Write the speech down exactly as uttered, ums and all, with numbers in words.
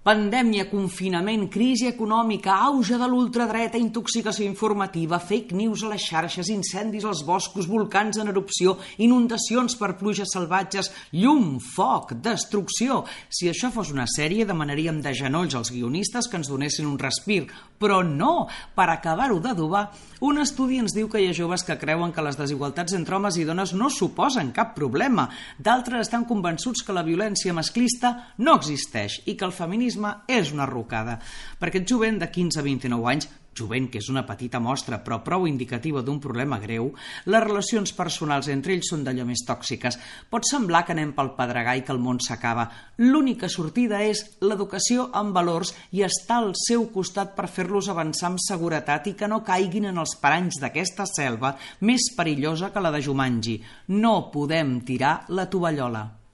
Pandèmia, confinament, crisi econòmica, auge de l'ultradreta, intoxicació informativa, fake news a les xarxes, incendis als boscos, volcans en erupció, inundacions per pluges salvatges, llum, foc, destrucció. Si això fos una sèrie, demanaríem de genolls als guionistes que ens donessin un respir. Però no! Per acabar-ho d'adobar, un estudi ens diu que hi ha joves que creuen que les desigualtats entre homes i dones no suposen cap problema. D'altres estan convençuts que la violència masclista no existeix i que el feminisme és una rucada. Per aquest jovent de quinze a vint-i-nou anys, jovent que és una petita mostra però prou indicativa d'un problema greu, les relacions personals entre ells són d'allò més tòxiques. Pot semblar que anem pel pedregar i que el món s'acaba. L'única sortida és l'educació en valors i estar al seu costat per fer-los avançar amb seguretat i que no caiguin en els paranys d'aquesta selva més perillosa que la de Jumanji. No podem tirar la tovallola.